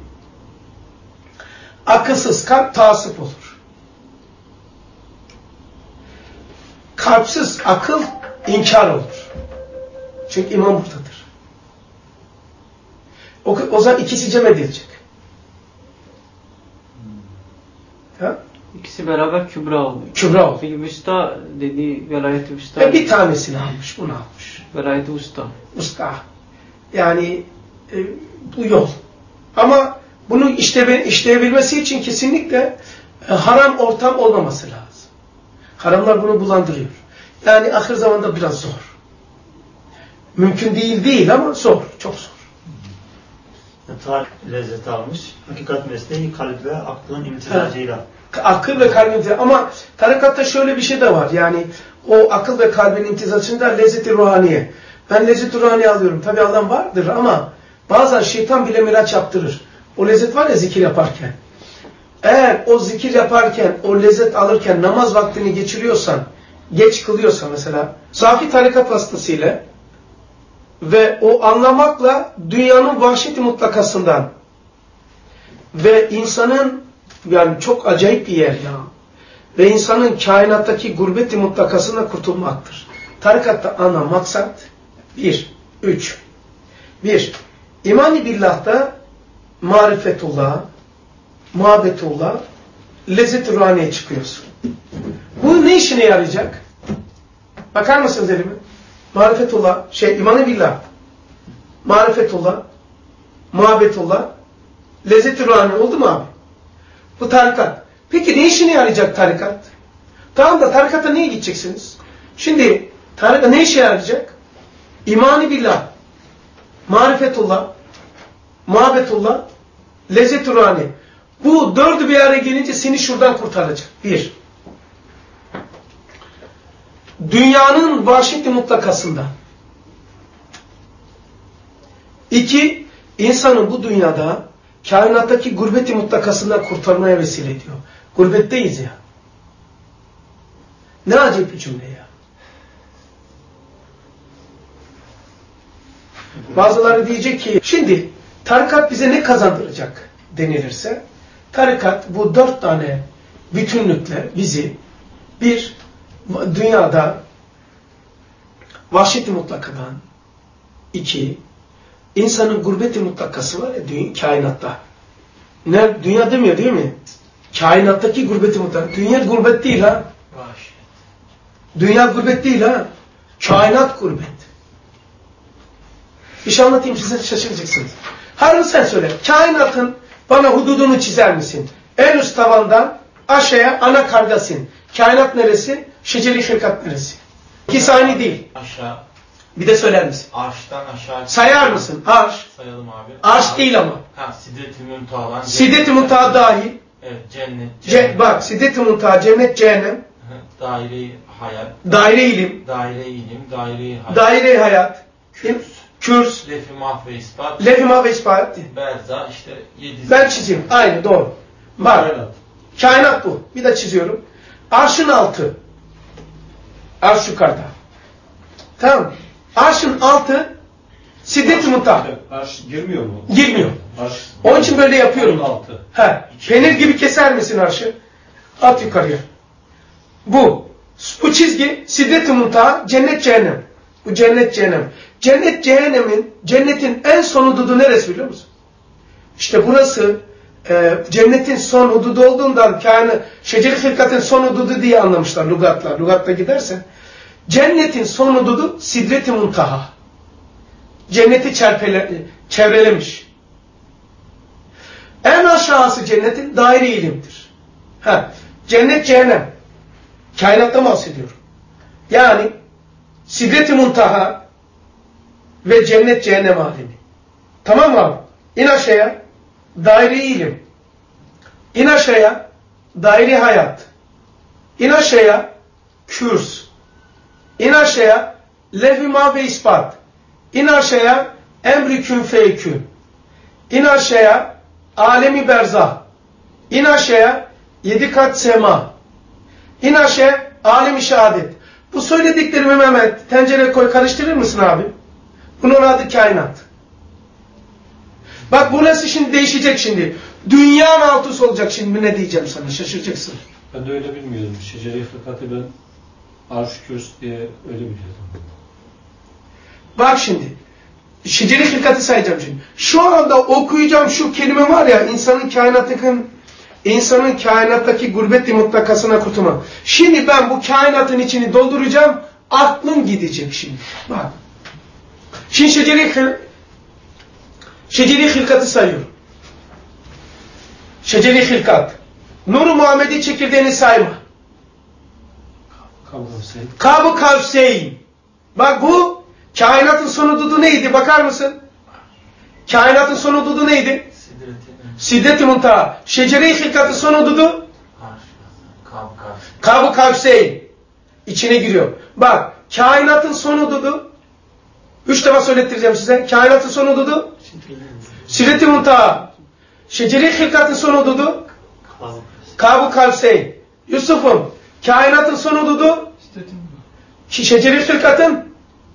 akılsız kalp taassup olur. Kalpsiz akıl inkar olur. Çünkü iman buradadır. O zaman ikisi cem edilecek. Ha? İkisi beraber kübra oluyor. Kübra oluyor. Peki vüsta dediği velayet-i vüsta. Bir tanesini almış, bunu almış. Velayet-i vüsta. Vüsta. Yani bu yol. Ama bunu işleyebilmesi için kesinlikle haram ortam olmaması lazım. Haramlar bunu bulandırıyor. Yani ahir zamanda biraz zor. Mümkün değil ama zor. Çok zor. Tarih lezzeti almış. Hakikat mesleği kalp ve aklın imtizacıyla. Akıl ve kalbin imtizacı. Ama tarikatta şöyle bir şey de var. Yani o akıl ve kalbin imtizacında lezzet-i ruhaniye. Ben lezzet-i ruhaniye alıyorum. Tabi Allah vardır ama bazen şeytan bile miraç yaptırır. O lezzet var ya zikir yaparken. Eğer o zikir yaparken, o lezzet alırken namaz vaktini geçiriyorsan, geç kılıyorsan mesela, safi tarikat vasıtasıyla ve o anlamakla dünyanın vahşeti mutlakasından ve insanın, yani çok acayip bir yer ya, ve insanın kainattaki gurbeti mutlakasına kurtulmaktır. Tarikatta ana maksat 1. İman-ı billah'ta marifetullah, muhabbetullah, lezzet-i ruhaniye çıkıyorsun. Bu ne işine yarayacak? Bakar mısınız elime? Marifetullah, iman-ı billah, marifetullah, muhabbetullah, lezzet-i ruhaniye oldu mu abi? Bu tarikat. Peki ne işine yarayacak tarikat? Tamam da tarikata niye gideceksiniz? Şimdi tarikat ne işe yarayacak? İman-ı billah, marifetullah, muhabbetullah, lezzet-i ruhaniye. Bu dördü bir araya gelince seni şuradan kurtaracak. 1. Dünyanın vahşeti mutlakasından. 2. İnsanın bu dünyada kainattaki gurbeti mutlakasından kurtarmaya vesile ediyor. Gurbetteyiz ya. Ne acayip bir cümle ya. Bazıları diyecek ki, şimdi tarikat bize ne kazandıracak denilirse, tarikat bu 4 tane bütünlükle bizi bir dünyada vahşeti mutlakadan, 2 insanın gurbeti mutlakası var ya kainatta. Dünya demiyor değil mi? Kainattaki gurbeti mutlaka. Dünya gurbet değil ha. Dünya gurbet değil ha. Kainat gurbet. Bir şey anlatayım size, şaşıracaksınız. Harun sen söyle. Kainatın bana hududunu çizer misin? En üst tavandan aşağıya ana kargasın. Kainat neresi? Şeceri hilkat neresi? İkisi aynı değil. Aşağı. Bir de söyler misin? Arştan aşağı. Sayar mısın? Arş. Sayalım abi. Arş değil ama. Ha, Sidret-i Muntaha'dan. Sidret-i Muntaha dahil. Evet, cennet. Bak, Sidret-i Muntaha, cennet, cehennem. Daire-i hayat. Daire ilim. Daire-i ilim. Daire-i hayat. Daire-i hayat. Kürs. Lef-i mahv ve ispat. Lef-i mahv ve ispat. Berza işte 7. Ben çizeyim. Aynı, doğru. Bak. Kainat bu. Bir de çiziyorum. Arşın altı. Arş yukarıda. Tamam. Arşın altı Sidret-i Muntaha. Arş girmiyor mu? Girmiyor. Arş. Onun için böyle yapıyorum. Altı. He. Peynir gibi keser misin arşı? At yukarıya. Bu çizgi Sidret-i Muntaha, cennet, cehennem. Bu cennet, cehennem. Cennet, cennetin en son hududu neresi biliyor musun? İşte burası cennetin son hududu olduğundan şeceri hilkatın son hududu diye anlamışlar lügatlar. Lügatta gidersen. Cennetin son hududu Sidret-i Muntaha. Cenneti çevrelemiş. En aşağısı cennetin daire ilimdir. Cennet, cehennem. Kainatta bahsediyorum. Yani Sidret-i Muntaha ve cennet, cehennem alemi. Tamam mı abi? İn aşağıya daire ilim. İn aşağıya daire hayat. İn aşağıya kürs. İn aşağıya lef-i mahv ve ispat. İn aşağıya emri kün feykün. İn aşağıya alemi berzah. İn aşağıya 7 kat sema. İn aşağıya alemi şehadet. Bu söylediklerimi Mehmet tencereye koy, karıştırır mısın abi? Bunun adı kainat. Bak burası şimdi değişecek şimdi. Dünyanın altısı olacak şimdi, ne diyeceğim sana, şaşıracaksın. Ben de öyle bilmiyordum. Şeceri hilkatı ben arş kürs diye öyle biliyordum. Bak şimdi. Şeceri hilkatı sayacağım şimdi. Şu anda okuyacağım şu kelime var ya, insanın kainattaki gurbet-i mutlakasına kurtulma. Şimdi ben bu kainatın içini dolduracağım. Aklın gidecek şimdi. Bak. Şimdi şeceri hilkatı sayıyorum. Şeceri hilkat. Nur-u Muhammedi çekirdeğini sayma. Kab-ı Kavseyn. Bak bu kainatın son hududu neydi? Bakar mısın? Kainatın son hududu neydi? Sidret-i Muntaha. Şeceri hilkatın son hududu? Kab-ı Kavseyn. İçine giriyor. Bak kainatın son hududu 3 defa söylettireceğim size. Kainatın son hududu Sidret-i Muntaha. Şeceri hilkatın son hududu Kab-ı Kavseyn. Yusuf'um, kainatın son hududu şeceri hilkatın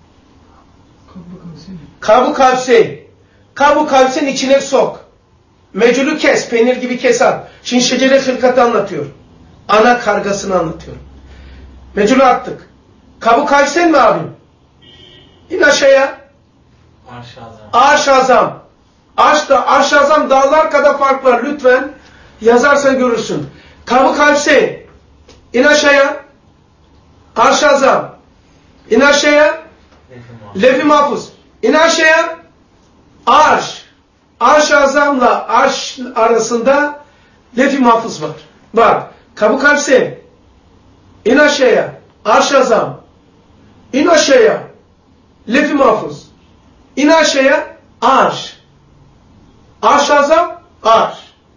Kab-ı Kavseyn. Kab-ı Kavseyn içine sok. Mecülü kes, peynir gibi kes at. Şimdi şeceri hilkatı anlatıyorum. Ana kargasını anlatıyorum. Mecülü attık. Kab-ı Kavseyn mi abim? İn aşağıya. Arş-ı Azam. Arş-ı Azam dağlar kadar fark var. Lütfen yazarsan görürsün. Kab-ı Kavseyn. İn aşağıya. Arş-ı Azam. İn aşağıya. Lef-i Mahfuz. İn aşağıya. Arş. Arş-ı Azam'la arş arasında Lef-i Mahfuz var. Bak. Kab-ı Kavseyn. İn aşağıya. Arş-ı Azam. İn aşağıya. Lef-i Mahfuz. İn aşağıya. Arş. Arş-ı Azam. Arş.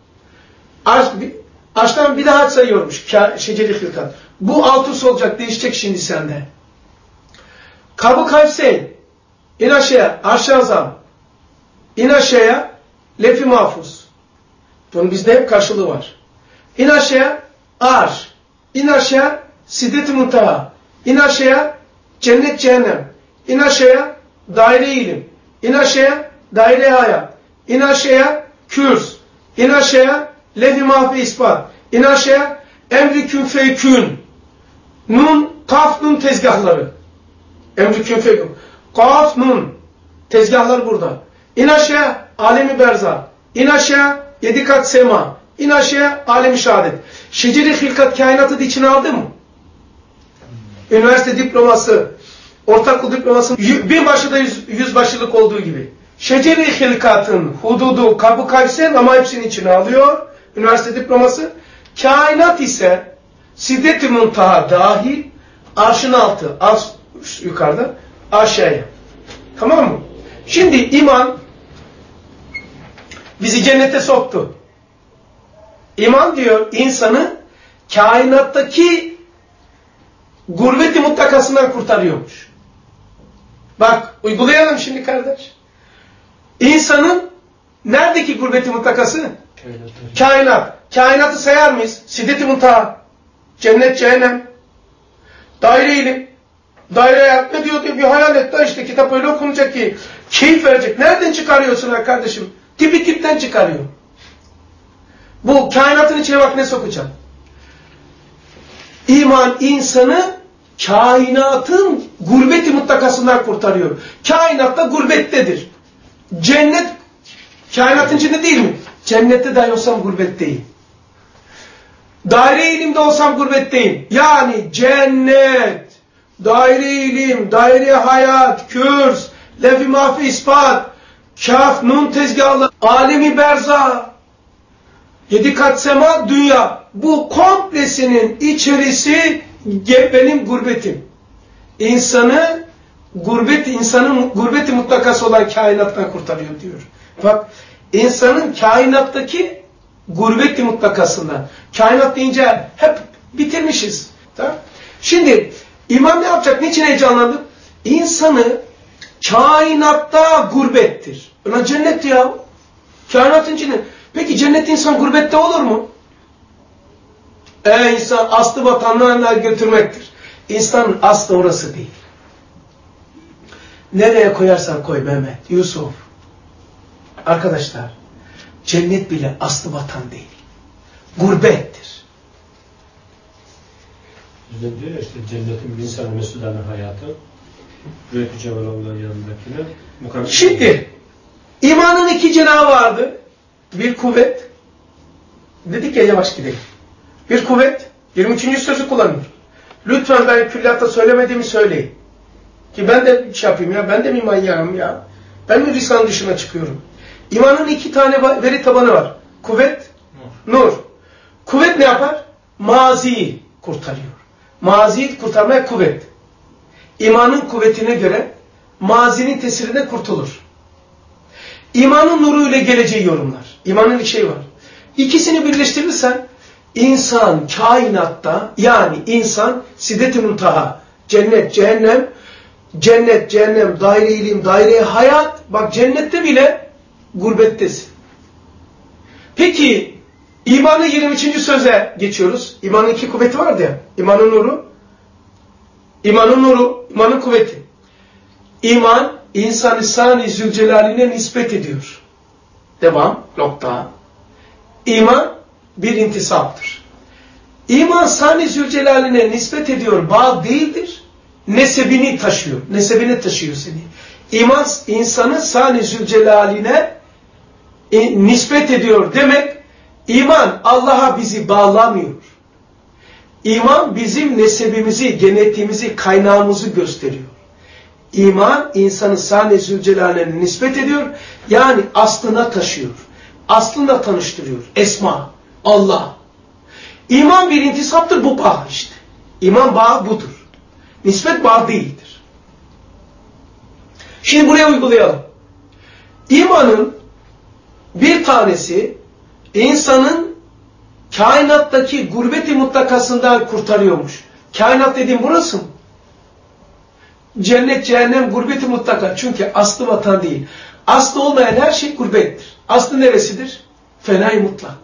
Arş'tan bir daha sayıyormuş. Şeceri hilkat. Bu alt üst olacak. Değişecek şimdi sende. Kab-ı Kavseyn. İn aşağıya. Arş-ı Azam. İn aşağıya. Lef-i Mahfuz. Bunun bizde hep karşılığı var. İn aşağıya. Arş. İn aşağıya. Sidret-i Muntaha. İn aşağıya. Cennet, cehennem. İn aşağıya. Daire ilim. İn aşağıya. Daire hayat. İn aşağıya. Kürs. İn aşağıya. Lef-i mahv ispat. İn aşağıya. Emri kün feykün. Nun, kaf, nun tezgahları. Emri kün feykün. Kaf, nun. Tezgahlar burada. İn aşağıya. Alemi berza. İn aşağıya. 7 kat sema. İn aşağıya. Alemi şehadet. Şeceri hilkat kainatı da içine aldı mı? Üniversite diploması, ortaokul diplomasının binbaşıda yüzbaşılık olduğu gibi. Şeceri hilkatın hududu Kabu Kavsen ama hepsinin içine alıyor. Üniversite diploması. Kainat ise Siddet-i Muntaha dahil arşın altı, az yukarıda aşağıya. Tamam mı? Şimdi iman bizi cennete soktu. İman diyor insanı kainattaki gurbet-i mutlakasından kurtarıyormuş. Bak uygulayalım şimdi kardeş. İnsanın neredeki gurbet-i mutlakası? Kainat. Kainatı sayar mıyız? Siddet-i Muntaha, cennet, cehennem, daire ilim, daire hayat ne diyor bir hayal et da işte kitap öyle okunacak ki keyif verecek. Nereden çıkarıyorsun ha kardeşim? Tipi tipten çıkarıyor. Bu kainatın içine bak ne sokacağım. İman insanı kainatın gurbet-i mutlakasından kurtarıyor. Kainatta gurbettedir. Cennet kainatın içinde değil mi? Cennette dahi olsam gurbetteyim. Daire ilimde olsam gurbetteyim. Yani cennet, daire ilim, daire hayat, kürs, lef-i mahfi ispat, kaf, nun tezgahlı, alemi berza, 7 kat sema, dünya. Bu komplesinin içerisi benim gurbetim. İnsanın gurbeti mutlakası olan kainattan kurtarıyor diyor. Bak, insanın kainattaki gurbeti mutlakasından. Kainat deyince hep bitirmişiz. Tamam? Şimdi iman ne yapacak? Niçin heyecanlandım? İnsanı kainatta gurbettir. Ulan cennet ya. Kainatın içinde. Peki cennet insan gurbette olur mu? İnsan aslı vatanlarına götürmektir. İnsanın aslı orası değil. Nereye koyarsan koy Mehmet, Yusuf. Arkadaşlar, cennet bile aslı vatan değil. Gurbettir. Bizden diyor işte cennetin bin sene mesudane hayatı Rüyet-i Cevaloğlu'nun yanındakine mukabil. Şimdi imanın iki cenahı vardı. Bir kuvvet. Dedik ya yavaş gidelim. Bir kuvvet. 23. sözü kullanıyor. Lütfen ben külliyatta söylemediğimi söyleyin. Ki ben de şey yapayım ya. Ben de mi manyağım ya? Ben mi lisan dışına çıkıyorum? İmanın iki tane veri tabanı var. Kuvvet, nur. Kuvvet ne yapar? Maziyi kurtarıyor. Maziyi kurtarmaya kuvvet. İmanın kuvvetine göre mazinin tesirinden kurtulur. İmanın nuru ile geleceği yorumlar. İmanın bir şey var. İkisini birleştirirsen insan kainatta yani insan Siddet-i Muntaha, cennet, cehennem, cennet, cehennem, daire ilim, daire hayat. Bak cennette bile gurbettesin. Peki imanın 23. söze geçiyoruz. İmanın iki kuvveti vardı ya. İmanın nuru, imanın kuvveti. İman İnsan-ı Sani Zülcelal'ine nispet ediyor. Devam, nokta. İman bir intisaptır. İman Sani Zülcelal'ine nispet ediyor, bağ değildir. Nesebini taşıyor. Nesebini taşıyor seni. İman insanı Sani Zülcelal'ine nispet ediyor demek, iman Allah'a bizi bağlamıyor. İman bizim nesebimizi, genetiğimizi, kaynağımızı gösteriyor. İman insanı Sani Zülcelal'ine nispet ediyor. Yani aslına taşıyor. Aslında tanıştırıyor. Esma, Allah. İman bir intisaptır, bu bağ işte. İman bağı budur. Nispet bağı değildir. Şimdi buraya uygulayalım. İmanın bir tanesi insanın kainattaki gurbeti mutlakasından kurtarıyormuş. Kainat dediğim burası mı? Cennet, cehennem, gurbeti mutlaka. Çünkü aslı vatan değil. Aslı olmayan her şey gurbettir. Aslı neresidir? Fenay mutlak.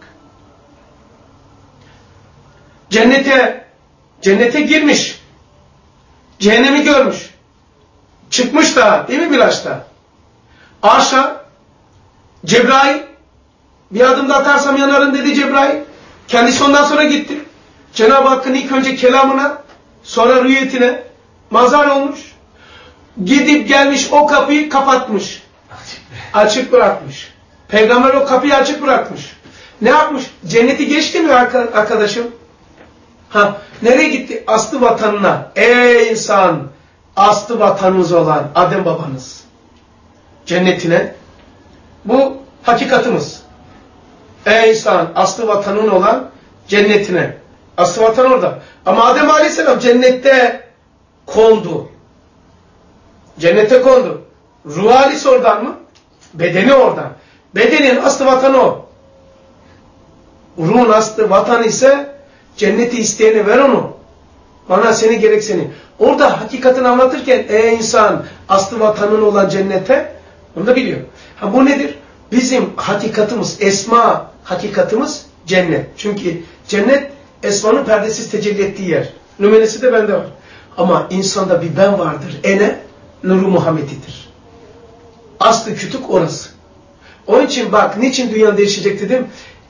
Cennete girmiş. Cehennemi görmüş. Çıkmış daha. Değil mi Miraç'ta? Arşa, Cebrail, bir adım da atarsam yanarım dedi Cebrail. Kendisi ondan sonra gitti. Cenab-ı Hakk'ın ilk önce kelamına, sonra rüyetine mazhar olmuş. Gidip gelmiş o kapıyı kapatmış. Açık bırakmış. Peygamber o kapıyı açık bırakmış. Ne yapmış? Cenneti geçti mi arkadaşım? Nereye gitti? Aslı vatanına. Ey insan! aslı vatanınız olan Adem babanız cennetine. Bu hakikatimiz. Ey insan, aslı vatanın olan cennetine. Aslı vatan orada. Ama Adem Aleyhisselam cennette kondu. Cennete kondu. Ruh halisi oradan mı? Bedeni oradan. Bedenin aslı vatanı o. Ruhun aslı vatanı ise cenneti isteyene ver onu. Bana seni gerek seni. Orada hakikatini anlatırken ey insan aslı vatanın olan cennete, onu da biliyor. Ha, bu nedir? Bizim hakikatimiz, esma hakikatimiz cennet. Çünkü cennet esmanın perdesiz tecelli ettiği yer. Numunesi de bende var. Ama insanda bir ben vardır. Ene Nuru Muhammedidir. Aslı kütük orası. Onun için bak niçin dünyanın değişecek dedim.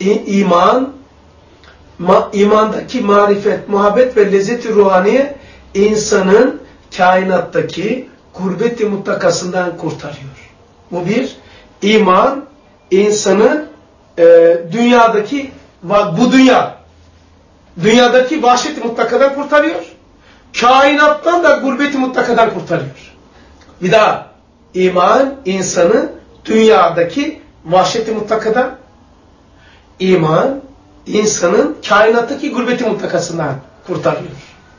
İmandaki marifet, muhabbet ve lezzet-i ruhaniye insanın kainattaki gurbet-i mutlakasından kurtarıyor. Bu bir. İman insanı dünyadaki dünyadaki vahşet-i mutlakadan kurtarıyor. Kainattan da gurbet-i mutlakadan kurtarıyor. Bir daha. İman insanı dünyadaki vahşet-i mutlakadan, iman insanın kainattaki gurbet-i mutlakasından kurtarıyor.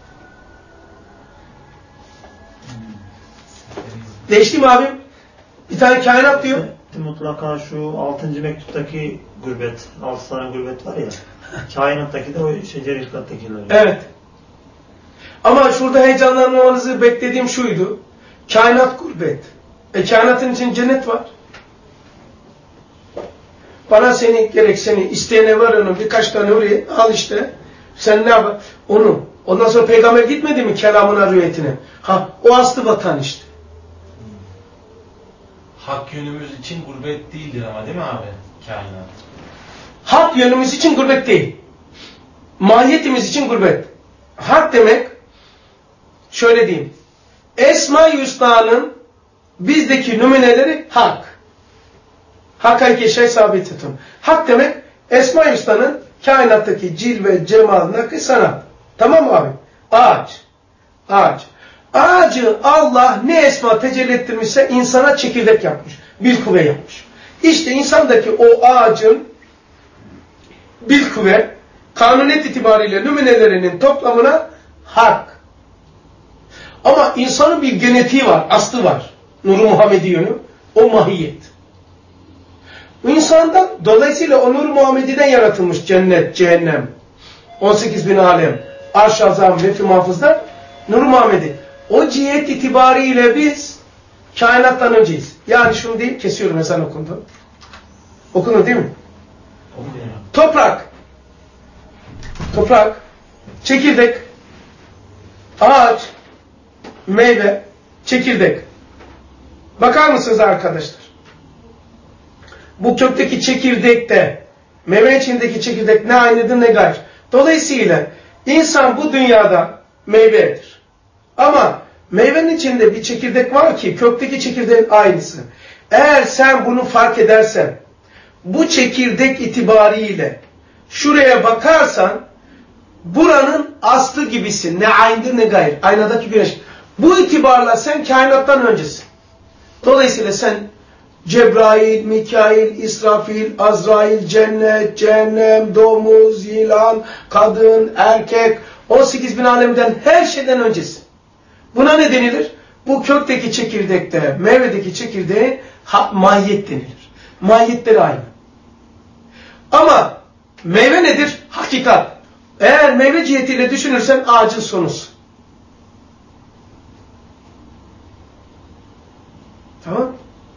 Değişti mi abim? Bir tane kainat diyor. Mutlaka şu 6. mektuptaki gurbet, 6 tane gurbet var ya. Kainattaki de o şecer-i ihlattakiler. Evet. Ama şurada heyecanlanmanızı beklediğim şuydu. Kainat gurbet. Kainatın için cennet var. Bana seni gerek seni isteyene ver onu birkaç tane oraya al işte. Sen ne yap? Onu. Ondan sonra peygamber gitmedi mi kelamına rüyetine? Ha o aslı vatan işte. Hak yönümüz için gurbet değildir ama değil mi abi? Kainat. Hak yönümüz için gurbet değil. Mahiyetimiz için gurbet. Hak demek şöyle diyeyim. Esma-i Hüsna'nın bizdeki nümuneleri hak. Hakiki şey sabit etun. Hak demek Esma-i Hüsna'nın kainattaki cilve, cemal, nakı, sanat. Tamam mı abi? Ağaç. Ağaç. Ağacı Allah ne esma tecelli ettirmişse insana çekirdek yapmış. Bir kuvve yapmış. İşte insandaki o ağacın bir kuvve kanuniyet itibariyle nümunelerinin toplamına hak. Ama insanın bir genetiği var, aslı var. Nur-u Muhammedi yönü. O mahiyet. Bu insandan dolayısıyla o Nur-u Muhammedi'den yaratılmış cennet, cehennem, 18.000 alem, arş-ı azam, lef-i mahfuzlar Nur-u Muhammedi. O cihet itibariyle biz kainattan önceyiz. Yani şunu diyeyim, kesiyorum ezan okundu. Okundu değil mi? Toprak. Toprak, çekirdek, ağaç, meyve, çekirdek. Bakar mısınız arkadaşlar? Bu kökteki çekirdekte, meyve içindeki çekirdek ne aynıdır ne gayrı. Dolayısıyla insan bu dünyada meyvedir. Ama meyvenin içinde bir çekirdek var ki kökteki çekirdeğin aynısı. Eğer sen bunu fark edersen, bu çekirdek itibariyle şuraya bakarsan, buranın aslı gibisin. Ne aynıdır ne gayrı. Aynadaki güneş. Bu itibarla sen kainattan öncesin. Dolayısıyla sen Cebrail, Mikail, İsrafil, Azrail, cennet, cehennem, domuz, yılan, kadın, erkek, 18.000 alemden her şeyden öncesin. Buna ne denilir? Bu kökteki çekirdekte, meyvedeki çekirdeğe mahiyet denilir. Mahiyetleri aynı. Ama meyve nedir? Hakikat. Eğer meyve cihetiyle düşünürsen ağacın sonusu. Tamam.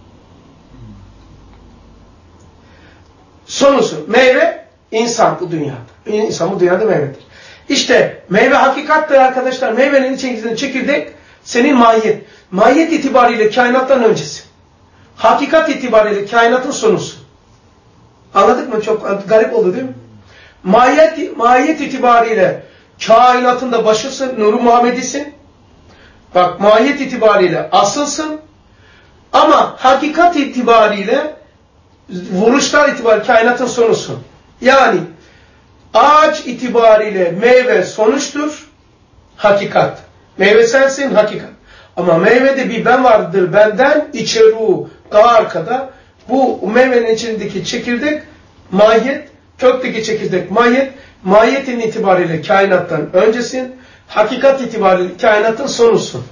Sonusu. Meyve insan bu dünyada. İnsan bu dünyada meyvedir. İşte meyve hakikattır arkadaşlar. Meyvenin içindeki çekirdek senin mahiyet. Mahiyet itibariyle kainattan öncesi. Hakikat itibariyle kainatın sonusu. Anladık mı? Çok garip oldu değil mi? Mahiyet itibariyle kainatında başısın, Nur-u Muhammedisin. Bak mahiyet itibariyle asılsın. Ama hakikat itibariyle vuruşlar itibariyle kainatın sonusun. Yani ağaç itibariyle meyve sonuçtur, hakikat. Meyve sensin, hakikat. Ama meyvede bir ben vardır benden, içeriği daha arkada. Bu meyvenin içindeki çekirdek mahiyet, kökteki çekirdek mahiyet, mahiyetin itibariyle kainattan öncesin, hakikat itibariyle kainatın sonusun.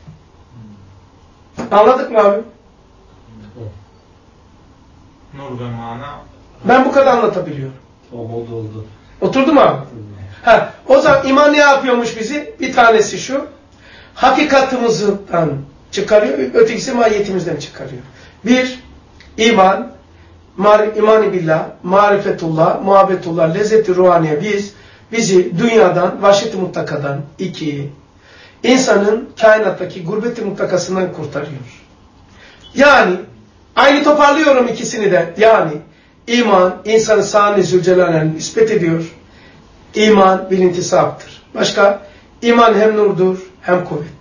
Anladık mı abi? Nur ve mana. Ben bu kadar anlatabiliyorum. Oldu. Oturdu mu abi? O zaman iman ne yapıyormuş bizi? Bir tanesi şu. Hakikatimizden çıkarıyor, ötekisi mahiyetimizden çıkarıyor. Bir, iman, iman-ı billah, marifetullah, muhabbetullah, lezzet-i ruhaniye bizi dünyadan, vahşet-i mutlakadan. İki, insanın kainattaki gurbet-i muttakasından kurtarıyor. Yani, aynı toparlıyorum ikisini de. Yani, iman, insanı sâni zülcelal'e nispet ediyor. İman bir intisaptır. Başka, iman hem nurdur, hem kuvvettir.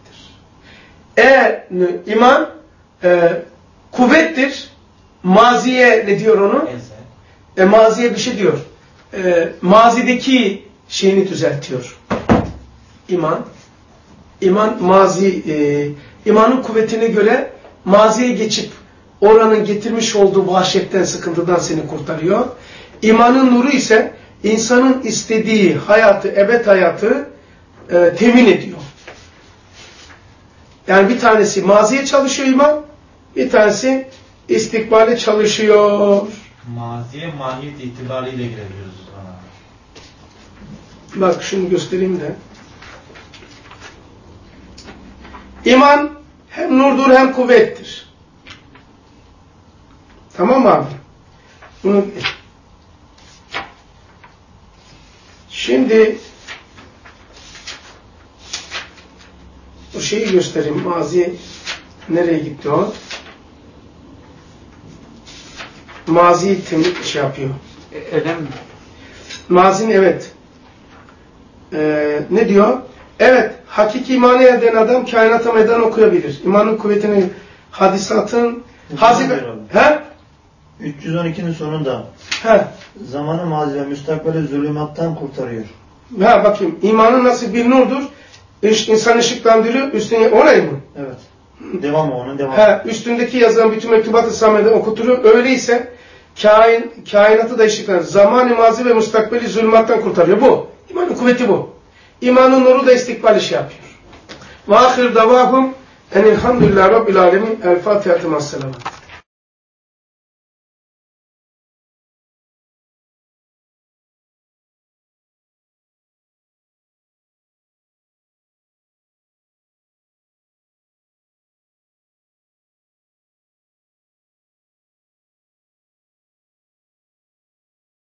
İman kuvvettir. Maziye ne diyor onu? Maziye bir şey diyor. Mazideki şeyini düzeltiyor. İman imanın kuvvetine göre maziye geçip oranın getirmiş olduğu vahşetten, sıkıntıdan seni kurtarıyor. İmanın nuru ise insanın istediği hayatı, ebed hayatı temin ediyor. Yani bir tanesi maziye çalışıyor iman, bir tanesi istikbale çalışıyor. Maziye mahiyet itibariyle girebiliyoruz bana. Bak şunu göstereyim de. İman hem nurdur hem kuvvettir. Tamam mı abi? Bunu şimdi o şeyi göstereyim. Mazi nereye gitti o? Mazi şey yapıyor. Elem mi? Mazin evet. Ne diyor? Evet, hakiki imanı eden adam kainata meydan okuyabilir. İmanın kuvvetini, hadisatın, he? 312'nin sonunda zamanı mazi ve müstakbeli zulümattan kurtarıyor. Ha bakayım, imanın nasıl bir nurdur? İnsan ışıklandırıyor, üstüne orayı mı? Evet. Devamı onun devamı. Üstündeki yazılan bütün mektubat-ı samede okuturuyor. Öyleyse kainatı da ışıklandırıyor. Zamanı mazi ve müstakbeli zulümattan kurtarıyor. Bu. İmanın kuvveti bu. İmanın nuru da istikbal işi yapıyor. Ve ahir davahum enilhamdülillah rabbil alemin. El Fatiha.